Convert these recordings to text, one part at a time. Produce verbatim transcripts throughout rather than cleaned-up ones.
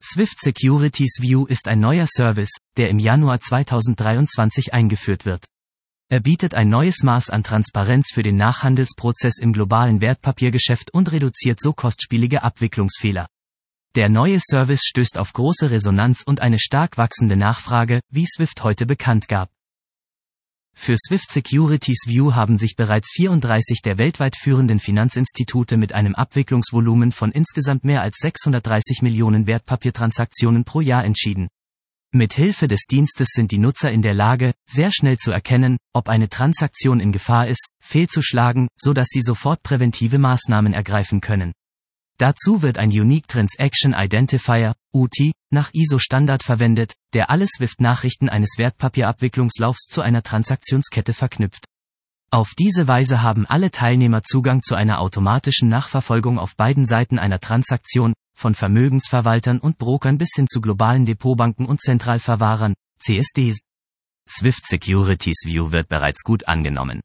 Swift Securities View ist ein neuer Service, der im Januar zweitausenddreiundzwanzig eingeführt wird. Er bietet ein neues Maß an Transparenz für den Nachhandelsprozess im globalen Wertpapiergeschäft und reduziert so kostspielige Abwicklungsfehler. Der neue Service stößt auf große Resonanz und eine stark wachsende Nachfrage, wie Swift heute bekannt gab. Für Swift Securities View haben sich bereits vierunddreißig der weltweit führenden Finanzinstitute mit einem Abwicklungsvolumen von insgesamt mehr als sechshundertdreißig Millionen Wertpapiertransaktionen pro Jahr entschieden. Mit Hilfe des Dienstes sind die Nutzer in der Lage, sehr schnell zu erkennen, ob eine Transaktion in Gefahr ist, fehlzuschlagen, so dass sie sofort präventive Maßnahmen ergreifen können. Dazu wird ein Unique Transaction Identifier, U T, nach I S O-Standard verwendet, der alle Swift-Nachrichten eines Wertpapierabwicklungslaufs zu einer Transaktionskette verknüpft. Auf diese Weise haben alle Teilnehmer Zugang zu einer automatischen Nachverfolgung auf beiden Seiten einer Transaktion, von Vermögensverwaltern und Brokern bis hin zu globalen Depotbanken und Zentralverwahrern, C S Ds. Swift Securities View wird bereits gut angenommen.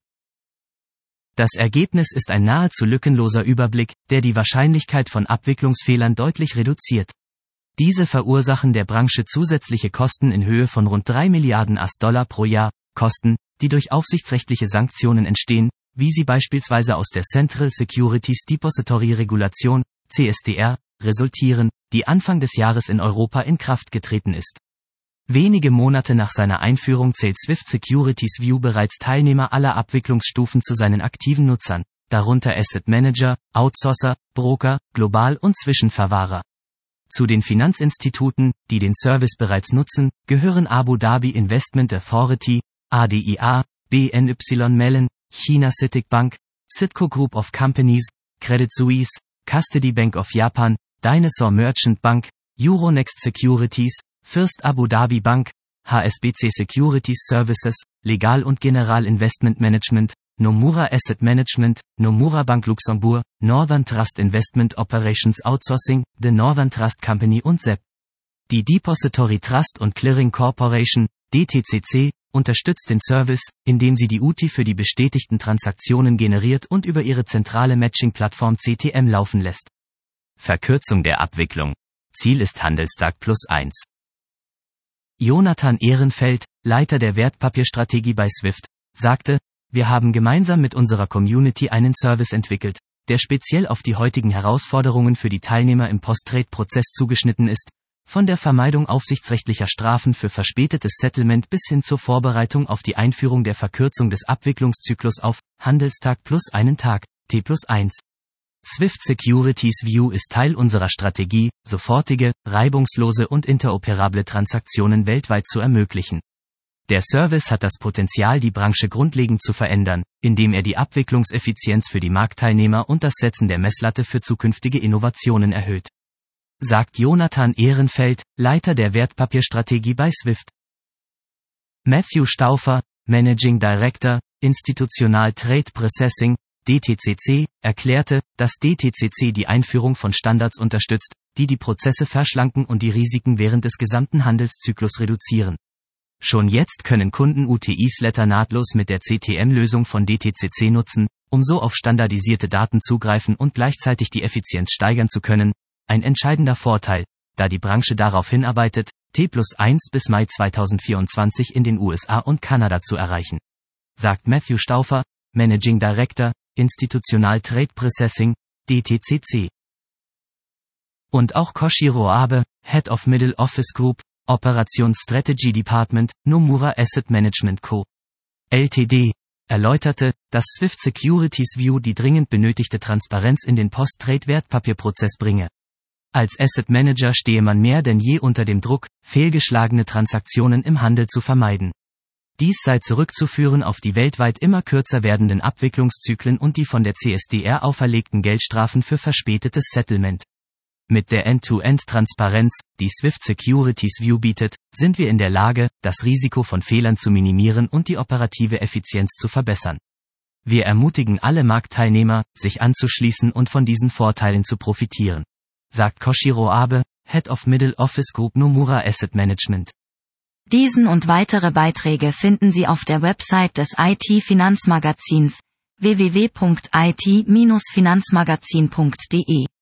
Das Ergebnis ist ein nahezu lückenloser Überblick, der die Wahrscheinlichkeit von Abwicklungsfehlern deutlich reduziert. Diese verursachen der Branche zusätzliche Kosten in Höhe von rund drei Milliarden US-Dollar pro Jahr, Kosten, die durch aufsichtsrechtliche Sanktionen entstehen, wie sie beispielsweise aus der Central Securities Depository Regulation, C S D R, resultieren, die Anfang des Jahres in Europa in Kraft getreten ist. Wenige Monate nach seiner Einführung zählt Swift Securities View bereits Teilnehmer aller Abwicklungsstufen zu seinen aktiven Nutzern, darunter Asset Manager, Outsourcer, Broker, Global- und Zwischenverwahrer. Zu den Finanzinstituten, die den Service bereits nutzen, gehören Abu Dhabi Investment Authority, A D I A, B N Y Mellon, China CITIC Bank, Citco Group of Companies, Credit Suisse, Custody Bank of Japan, Dinosaur Merchant Bank, Euronext Securities, First Abu Dhabi Bank, H S B C Securities Services, Legal und General Investment Management, Nomura Asset Management, Nomura Bank Luxembourg, Northern Trust Investment Operations Outsourcing, The Northern Trust Company und S E P. Die Depository Trust und Clearing Corporation, D T C C, unterstützt den Service, indem sie die U T I für die bestätigten Transaktionen generiert und über ihre zentrale Matching-Plattform C T M laufen lässt. Verkürzung der Abwicklung. Ziel ist Handelstag plus eins. Jonathan Ehrenfeld, Leiter der Wertpapierstrategie bei Swift, sagte, wir haben gemeinsam mit unserer Community einen Service entwickelt, der speziell auf die heutigen Herausforderungen für die Teilnehmer im Post-Trade-Prozess zugeschnitten ist, von der Vermeidung aufsichtsrechtlicher Strafen für verspätetes Settlement bis hin zur Vorbereitung auf die Einführung der Verkürzung des Abwicklungszyklus auf Handelstag plus einen Tag, T plus eins. Swift Securities View ist Teil unserer Strategie, sofortige, reibungslose und interoperable Transaktionen weltweit zu ermöglichen. Der Service hat das Potenzial, die Branche grundlegend zu verändern, indem er die Abwicklungseffizienz für die Marktteilnehmer und das Setzen der Messlatte für zukünftige Innovationen erhöht. Sagt Jonathan Ehrenfeld, Leiter der Wertpapierstrategie bei Swift. Matthew Stauffer, Managing Director, Institutional Trade Processing, D T C C, erklärte, dass D T C C die Einführung von Standards unterstützt, die die Prozesse verschlanken und die Risiken während des gesamten Handelszyklus reduzieren. Schon jetzt können Kunden U T I-Letter nahtlos mit der C T M-Lösung von D T C C nutzen, um so auf standardisierte Daten zugreifen und gleichzeitig die Effizienz steigern zu können, ein entscheidender Vorteil, da die Branche darauf hinarbeitet, T plus eins bis Mai zweitausendvierundzwanzig in den U S A und Kanada zu erreichen. Sagt Matthew Stauffer, Managing Director, Institutional Trade Processing, D T C C. Und auch Koshiro Abe, Head of Middle Office Group, Operations Strategy Department, Nomura Asset Management Co. Ltd., erläuterte, dass Swift Securities View die dringend benötigte Transparenz in den Post-Trade-Wertpapierprozess bringe. Als Asset Manager stehe man mehr denn je unter dem Druck, fehlgeschlagene Transaktionen im Handel zu vermeiden. Dies sei zurückzuführen auf die weltweit immer kürzer werdenden Abwicklungszyklen und die von der C S D R auferlegten Geldstrafen für verspätetes Settlement. Mit der End-to-End-Transparenz, die Swift Securities View bietet, sind wir in der Lage, das Risiko von Fehlern zu minimieren und die operative Effizienz zu verbessern. Wir ermutigen alle Marktteilnehmer, sich anzuschließen und von diesen Vorteilen zu profitieren. Sagt Koshiro Abe, Head of Middle Office Group Nomura Asset Management. Diesen und weitere Beiträge finden Sie auf der Website des I T-Finanzmagazins w w w punkt i t Bindestrich finanzmagazin punkt d e.